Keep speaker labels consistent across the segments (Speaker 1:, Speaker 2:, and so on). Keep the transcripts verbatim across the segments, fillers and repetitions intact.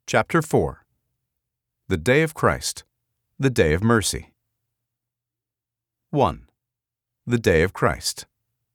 Speaker 1: Chapter four. The Day of Christ, the Day of Mercy. one. The Day of Christ.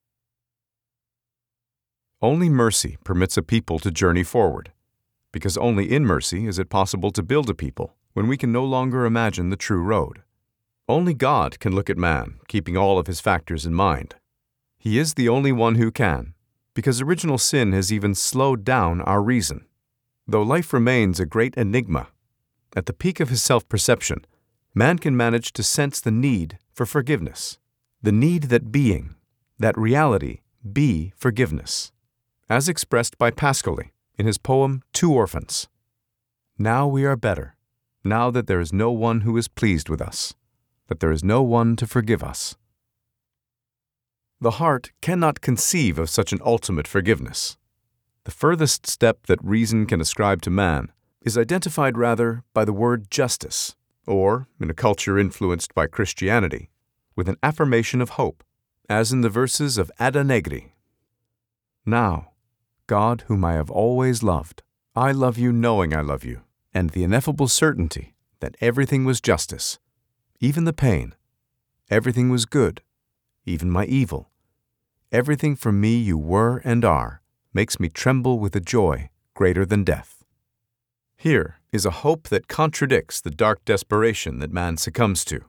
Speaker 1: Only mercy permits a people to journey forward, because only in mercy is it possible to build a people when we can no longer imagine the true road. Only God can look at man, keeping all of his factors in mind. He is the only one who can, because original sin has even slowed down our reason. Though life remains a great enigma, at the peak of his self-perception, man can manage to sense the need for forgiveness, the need that being, that reality, be forgiveness, as expressed by Pascoli in his poem Two Orphans. Now we are better, now that there is no one who is pleased with us, that there is no one to forgive us. The heart cannot conceive of such an ultimate forgiveness. The furthest step that reason can ascribe to man is identified rather by the word justice, or, in a culture influenced by Christianity, with an affirmation of hope, as in the verses of Ada Negri. Now, God, whom I have always loved, I love you knowing I love you, and the ineffable certainty that everything was justice, even the pain, everything was good, even my evil, everything for me you were and are, makes me tremble with a joy greater than death. Here is a hope that contradicts the dark desperation that man succumbs to.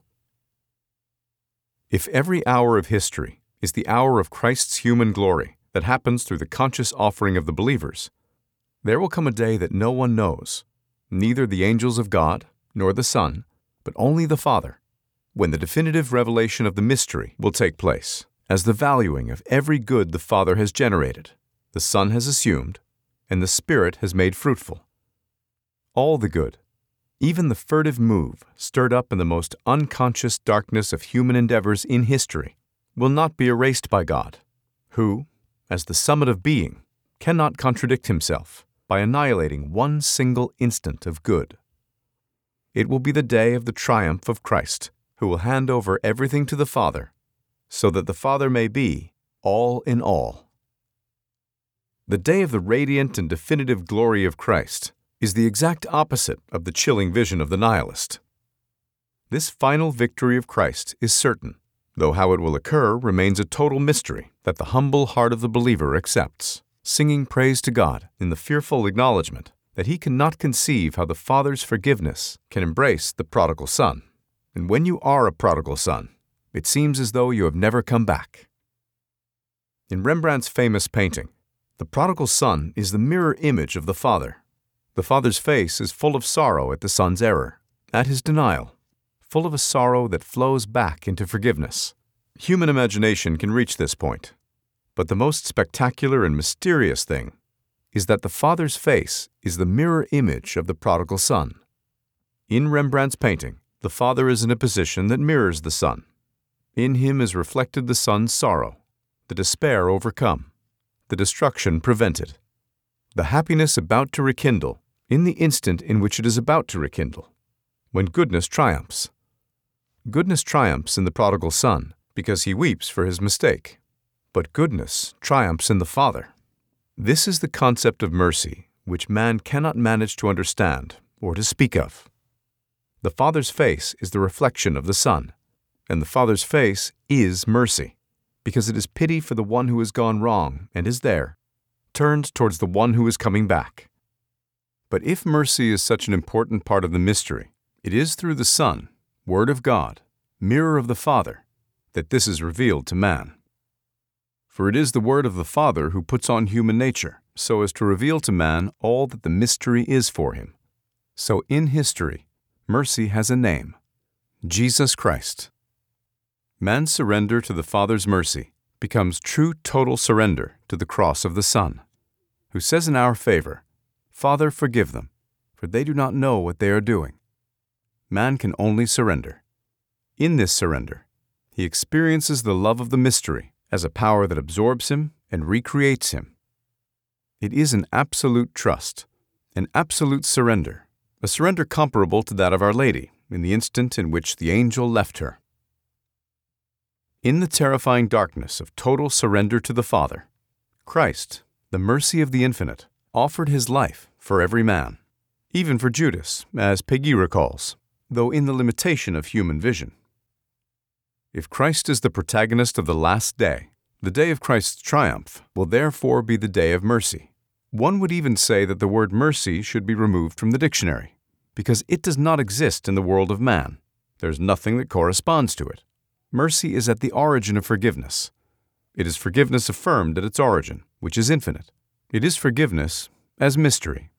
Speaker 1: If every hour of history is the hour of Christ's human glory that happens through the conscious offering of the believers, there will come a day that no one knows, neither the angels of God nor the Son, but only the Father, when the definitive revelation of the mystery will take place, as the valuing of every good the Father has generated, the Son has assumed, and the Spirit has made fruitful. All the good, even the furtive move stirred up in the most unconscious darkness of human endeavors in history, will not be erased by God, who, as the summit of being, cannot contradict himself by annihilating one single instant of good. It will be the day of the triumph of Christ, who will hand over everything to the Father, so that the Father may be all in all. The day of the radiant and definitive glory of Christ is the exact opposite of the chilling vision of the nihilist. This final victory of Christ is certain, though how it will occur remains a total mystery that the humble heart of the believer accepts, singing praise to God in the fearful acknowledgement that he cannot conceive how the Father's forgiveness can embrace the prodigal son. And when you are a prodigal son, it seems as though you have never come back. In Rembrandt's famous painting, the prodigal son is the mirror image of the Father. The Father's face is full of sorrow at the Son's error, at his denial, full of a sorrow that flows back into forgiveness. Human imagination can reach this point, but the most spectacular and mysterious thing is that the Father's face is the mirror image of the prodigal son. In Rembrandt's painting, the Father is in a position that mirrors the Son. In him is reflected the Son's sorrow, the despair overcome, the destruction prevented, the happiness about to rekindle in the instant in which it is about to rekindle, when goodness triumphs. Goodness triumphs in the prodigal son because he weeps for his mistake, but goodness triumphs in the Father. This is the concept of mercy which man cannot manage to understand or to speak of. The Father's face is the reflection of the Son, and the Father's face is mercy, because it is pity for the one who has gone wrong and is there, turned towards the one who is coming back. But if mercy is such an important part of the mystery, it is through the Son, Word of God, mirror of the Father, that this is revealed to man. For it is the Word of the Father who puts on human nature, so as to reveal to man all that the mystery is for him. So in history, mercy has a name, Jesus Christ. Man's surrender to the Father's mercy becomes true total surrender to the cross of the Son, who says in our favor, Father, forgive them, for they do not know what they are doing. Man can only surrender. In this surrender, he experiences the love of the mystery as a power that absorbs him and recreates him. It is an absolute trust, an absolute surrender, a surrender comparable to that of Our Lady in the instant in which the angel left her. In the terrifying darkness of total surrender to the Father, Christ, the mercy of the infinite, offered his life for every man. even for Judas, as Peggy recalls, though in the limitation of human vision. If Christ is the protagonist of the last day, the day of Christ's triumph will therefore be the day of mercy. One would even say that the word mercy should be removed from the dictionary, because it does not exist in the world of man. There's nothing that corresponds to it. Mercy is at the origin of forgiveness. It is forgiveness affirmed at its origin, which is infinite. It is forgiveness as mystery.